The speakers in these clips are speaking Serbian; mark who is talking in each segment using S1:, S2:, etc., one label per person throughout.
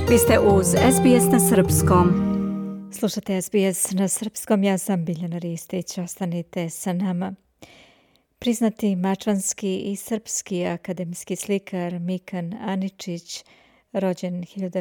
S1: Vi ste uz SBS na Srpskom. Slušate SBS na Srpskom, ja sam Biljana Ristić, ostanite sa nama. Priznati mačvanski i srpski akademski slikar Mikan Aničić, rođen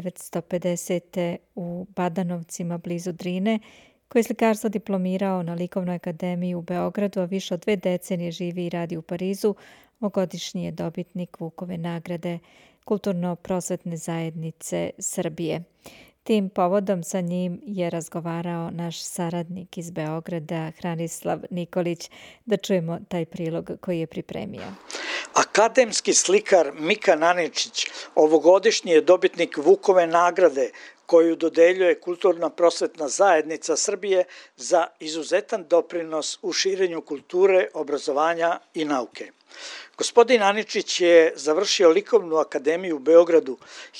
S1: 1950. u Badanovcima blizu Drine, koji je slikarstvo diplomirao na Likovnoj akademiji u Beogradu, a više od 2 decenije živi i radi u Parizu, ovogodišnji je dobitnik Vukove nagrade Kulturno-prosvetne zajednice Srbije. Tim povodom sa njim je razgovarao naš saradnik iz Beograda, Hranislav Nikolić, da čujemo taj prilog koji je pripremio.
S2: Akademski slikar Mikan Aničić ovogodišnji je dobitnik Vukove nagrade koju dodeljuje Kulturno-prosvetna zajednica Srbije za izuzetan doprinos u širenju kulture, obrazovanja i nauke. Gospodin Aničić je završio Likovnu akademiju u Beogradu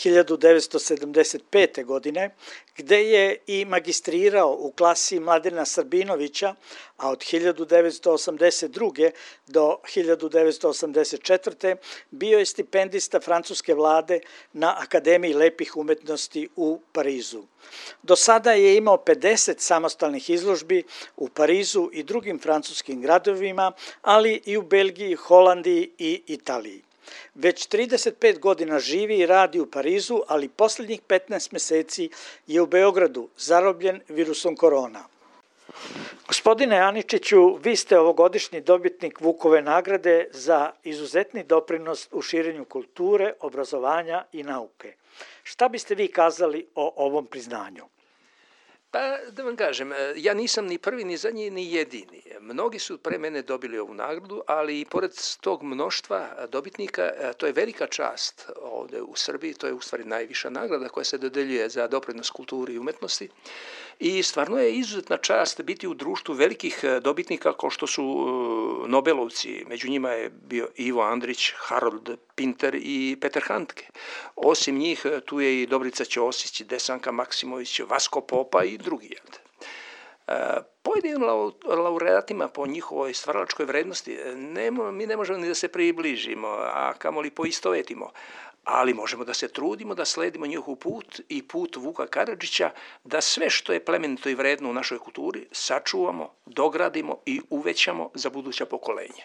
S2: 1975. godine, gde je i magistrirao u klasi Mladena Srbinovića, a od 1982. do 1984. bio je stipendista francuske vlade na Akademiji lepih umetnosti u Parizu. Do sada je imao 50 samostalnih izložbi u Parizu i drugim francuskim gradovima, ali i u Belgiji, Holandiji i Italiji. Već 35 godina živi i radi u Parizu, ali posljednjih 15 meseci je u Beogradu zarobljen virusom korona. Gospodine Aničiću, vi ste ovogodišnji dobitnik Vukove nagrade za izuzetni doprinos u širenju kulture, obrazovanja i nauke. Šta biste vi kazali o ovom priznanju?
S3: Pa da vam kažem, ja nisam ni prvi, ni zadnji, ni jedini. Mnogi su pre mene dobili ovu nagradu, ali i pored tog mnoštva dobitnika, to je velika čast ovde u Srbiji, to je u stvari najviša nagrada koja se dodeljuje za doprinos kulturi i umetnosti. I stvarno je izuzetna čast biti u društvu velikih dobitnika kao što su Nobelovci. Među njima je bio Ivo Andrić, Harold Pinter i Petar Handke. Osim njih tu je i Dobrica Ćosić, Desanka Maksimović, Vasko Popa i drugi. Pojedinim laureatima po njihovoj stvaralačkoj vrednosti mi ne možemo ni da se približimo, a kamoli poistovetimo. Ali možemo da se trudimo da sledimo njihov put i put Vuka Karadžića, da sve što je plemenito i vredno u našoj kulturi sačuvamo, dogradimo i uvećamo za buduća pokolenja.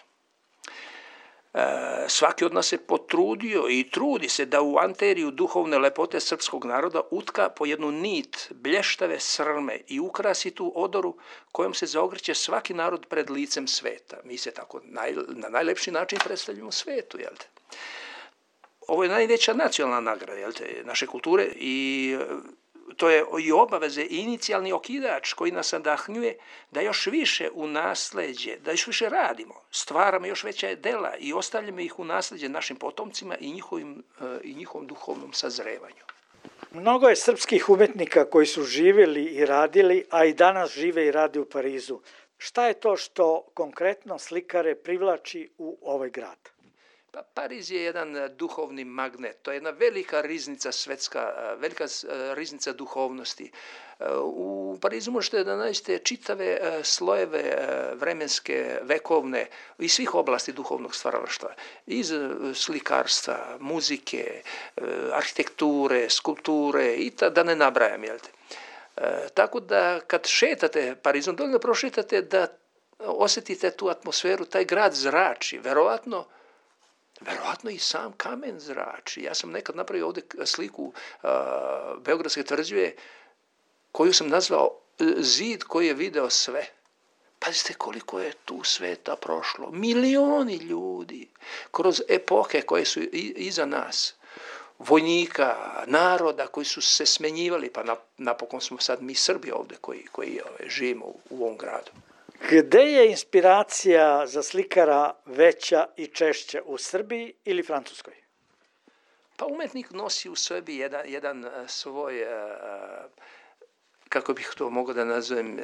S3: Svaki od nas se potrudio i trudi se da u anteriju duhovne lepote srpskog naroda utka po jednu nit blještave srme i ukrasi tu odoru kojom se zaogrće svaki narod pred licem sveta. Mi se tako na najlepši način predstavljamo svetu, jel te? Ovo je najveća nacionalna nagrada naše kulture i to je i obaveze i inicijalni okidač koji nas nadahnjuje da još više u nasleđe, da još više radimo, stvaramo još veća dela i ostavljamo ih u nasleđe našim potomcima i njihovom duhovnom sazrevanju.
S2: Mnogo je srpskih umetnika koji su živjeli i radili, a i danas žive i rade u Parizu. Šta je to što konkretno slikare privlači u ovaj grad?
S3: Pa Pariz je jedan duhovni magnet, to je jedna velika riznica svetska, velika riznica duhovnosti. U Parizu možete da nađete čitave slojeve vremenske, vekovne i svih oblasti duhovnog stvaralaštva. Iz slikarstva, muzike, arhitekture, skulpture i da ne nabrajam, jel te? Tako da kad šetate Parizom, dovoljno prošetate da osjetite tu atmosferu, taj grad zrači, verovatno i sam kamen zrači. Ja sam nekad napravio ovdje sliku Beogradske tvrđave koju sam nazvao zid koji je video sve. Pazite koliko je tu sveta prošlo. Milioni ljudi kroz epohe koje su iza nas. Vojnika, naroda koji su se smenjivali, pa napokon smo sad mi Srbi ovdje koji živimo u ovom gradu.
S2: Gde je inspiracija za slikara veća i češća, u Srbiji ili Francuskoj?
S3: Pa umetnik nosi u sebi jedan svoj, kako bih to mogao da nazovem,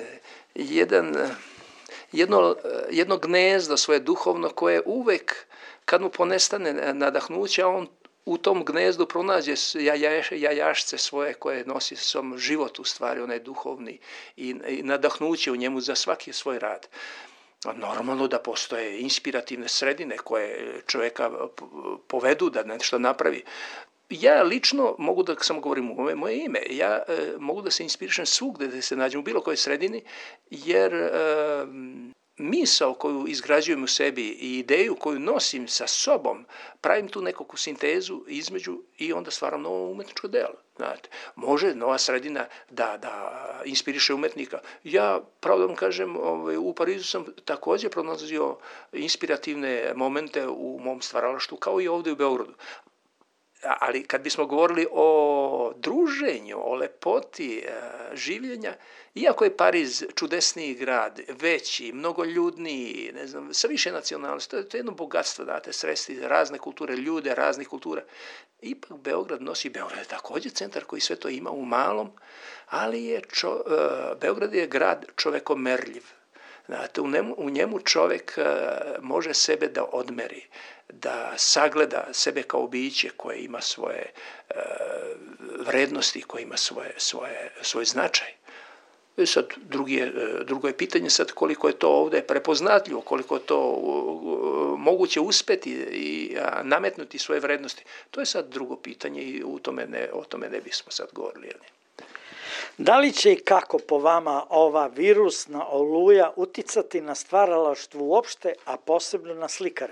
S3: jedno gnezdo svoje duhovno koje uvek, kad mu ponestane nadahnuće, on u tom gnezdu pronađe jajašce svoje koje nosi sa sobom život, u stvari onaj duhovni i nadahnuće u njemu za svaki svoj rad. Normalno da postoje inspirativne sredine koje čovjeka povedu da nešto napravi. Ja lično mogu da, samo govorim u moje ime, ja mogu da se inspirišem svugde da se nađem u bilo kojoj sredini, jer misao koju izgrađujem u sebi i ideju koju nosim sa sobom, pravim tu nekakvu sintezu između i onda stvaram novo umetničko delo. Znate, može nova sredina da inspiriše umetnika. Ja, pravo da vam kažem, u Parizu sam također pronalazio inspirativne momente u mom stvaralaštvu, kao i ovdje u Beogradu. Ali kad bismo govorili o druženju, o lepoti življenja, iako je Pariz čudesniji grad, veći, mnogoljudniji, ne znam, sa više nacionalnosti, to je jedno bogatstvo, date, sresti razne kulture, ljude, raznih kultura. Ipak Beograd je također centar koji sve to ima u malom, ali je Beograd je grad čovekomerljiv. Znate, u njemu čovjek može sebe da odmeri, da sagleda sebe kao biće koje ima svoje vrednosti, koje ima svoj značaj. Sad, drugo je pitanje sad koliko je to ovdje prepoznatljivo, koliko je to moguće uspeti i nametnuti svoje vrednosti. To je sad drugo pitanje i o tome ne bismo sad govorili.
S2: Da li će i kako po vama ova virusna oluja uticati na stvaralaštvo uopšte, a posebno na slikare?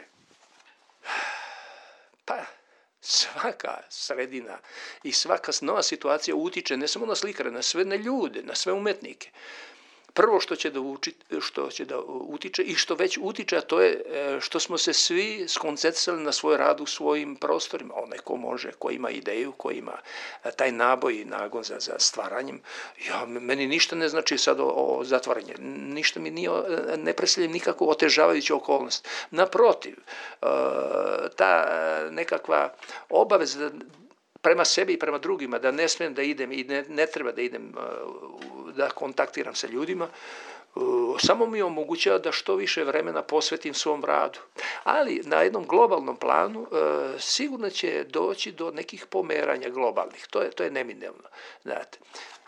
S3: Pa, svaka sredina i svaka nova situacija utiče ne samo na slikare, na sve ljude, na sve umetnike. Prvo što će da utiče i što već utiče, a to je što smo se svi skoncentrisali na svoj rad u svojim prostorima. Onaj ko može, ko ima ideju, ko ima taj naboj i nagon za stvaranjem. Meni ništa ne znači sad o zatvaranju. Ništa mi ne predstavlja nikakvu otežavajuću okolnost. Naprotiv, ta nekakva obaveza prema sebi i prema drugima, da ne smijem da idem i ne treba da idem da kontaktiram sa ljudima, samo mi omogućava da što više vremena posvetim svom radu. Ali na jednom globalnom planu sigurno će doći do nekih pomeranja globalnih. To je neminovno. Znate.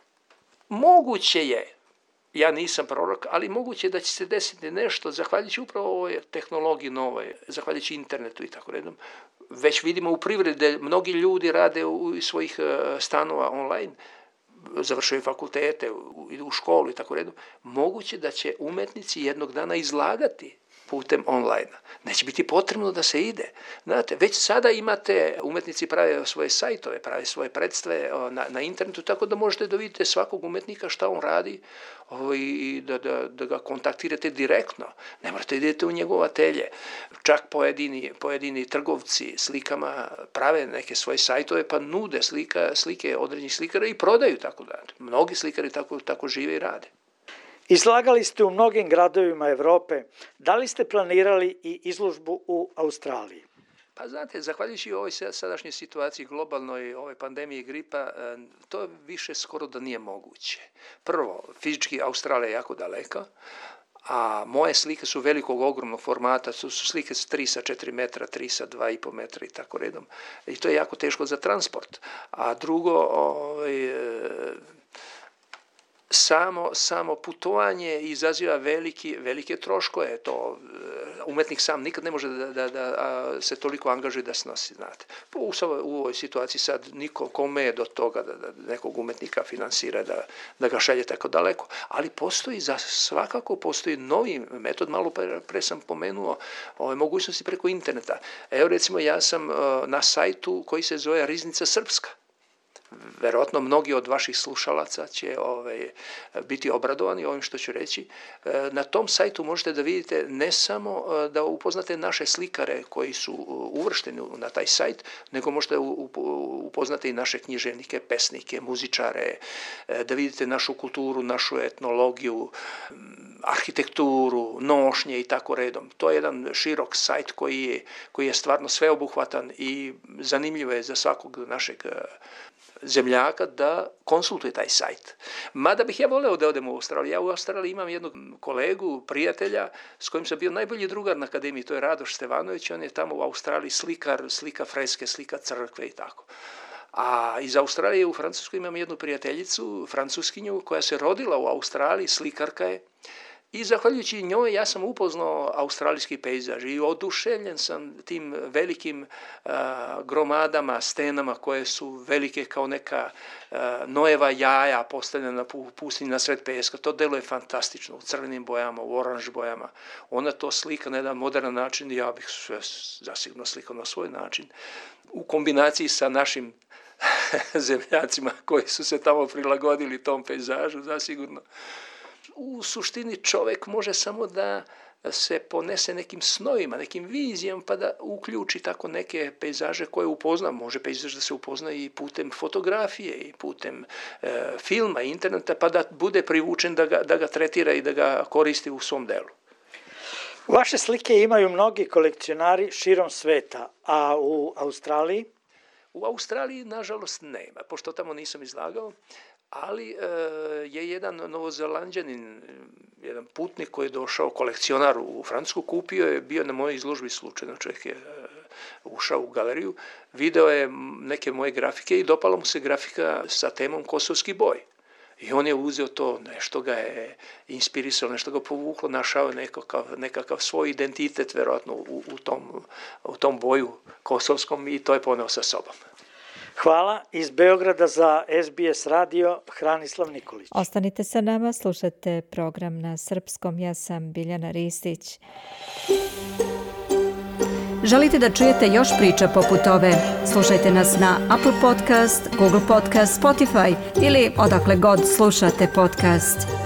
S3: Moguće je, ja nisam prorok, ali moguće je da će se desiti nešto, zahvaljujući upravo ovoj tehnologiji novoj, zahvaljujući internetu i tako redom. Već vidimo u privredi da mnogi ljudi rade u svojih stanova online, završaju fakultete, idu u školu i tako redom. Moguće da će umetnici jednog dana izlagati putem online. Neće biti potrebno da se ide. Znate, već sada imate, umetnici prave svoje sajtove, prave svoje predstave na internetu, tako da možete da vidite svakog umetnika šta on radi i da ga kontaktirate direktno. Ne morate idete u njegov atelje. Čak pojedini trgovci slikama prave neke svoje sajtove pa nude slike određenih slikara i prodaju tako da. Mnogi slikari tako žive i rade.
S2: Izlagali ste u mnogim gradovima Evrope. Da li ste planirali i izložbu u Australiji?
S3: Pa znate, zahvaljujući ovoj sadašnjoj situaciji globalnoj, ove pandemije gripa, to više skoro da nije moguće. Prvo, fizički Australija je jako daleka, a moje slike su velikog, ogromnog formata, su slike s 3 sa 4 metra, 3 sa 2,5 metra i tako redom. I to je jako teško za transport. A drugo, samo putovanje izaziva velike troškove. To umetnik sam nikad ne može da se toliko angažuje da snosi, znate. U ovoj situaciji sad kome je do toga da nekog umetnika finansira, da ga šalje tako daleko. Ali svakako postoji novi metod, malo pre sam pomenuo mogućnosti preko interneta. Evo recimo ja sam na sajtu koji se zove Riznica Srpska. Verovatno mnogi od vaših slušalaca će biti obradovani ovim što ću reći. Na tom sajtu možete da vidite ne samo da upoznate naše slikare koji su uvršteni na taj sajt, nego možete upoznate i naše književnike, pesnike, muzičare, da vidite našu kulturu, našu etnologiju, arhitekturu, nošnje i tako redom. To je jedan širok sajt koji je stvarno sveobuhvatan i zanimljivo je za svakog našeg zemljaka da konsultuje taj sajt. Mada bih ja voleo da odem u Australiju. Ja u Australiji imam jednog kolegu, prijatelja, s kojim sam bio najbolji drugar na akademiji, to je Radoš Stevanović, on je tamo u Australiji slikar, slika freske, slika crkve i tako. A iz Australije u Francuskoj imam jednu prijateljicu, francuskinju, koja se rodila u Australiji, slikarka je, I zahvaljujući njoj ja sam upoznao australijski pejzaž i oduševljen sam tim velikim gromadama, stenama koje su velike kao neka Noeva jaja postavljena na pustinji na sred peska. To deluje fantastično u crvenim bojama, u oranž bojama. Ona to slika na jedan moderan način i ja bih sve zasigurno slikao na svoj način. U kombinaciji sa našim zemljacima koji su se tamo prilagodili tom pejzažu, zasigurno. U suštini čovjek može samo da se ponese nekim snovima, nekim vizijama, pa da uključi tako neke pejzaže koje upozna. Može pejzaž da se upozna i putem fotografije i putem filma, interneta, pa da bude privučen da ga tretira i da ga koristi u svom delu.
S2: Vaše slike imaju mnogi kolekcionari širom sveta, a u Australiji?
S3: U Australiji, nažalost, nema, pošto tamo nisam izlagao, ali je jedan Novozelanđanin, jedan putnik koji je došao, kolekcionar u Francusku, kupio je, bio na mojoj izložbi slučajno, čovjek je ušao u galeriju, video je neke moje grafike i dopala mu se grafika sa temom Kosovski boj. I on je uzeo to, nešto ga je inspirisalo, nešto ga povuklo, našao nekakav svoj identitet, verovatno, u tom boju kosovskom i to je poneo sa sobom.
S2: Hvala. Iz Beograda za SBS radio, Hranislav Nikolić.
S1: Ostanite sa nama, slušate program na srpskom. Ja sam Biljana Ristić. Želite da čujete još priča poput ove? Slušajte nas na Apple Podcast, Google Podcast, Spotify ili odakle god slušate podcast.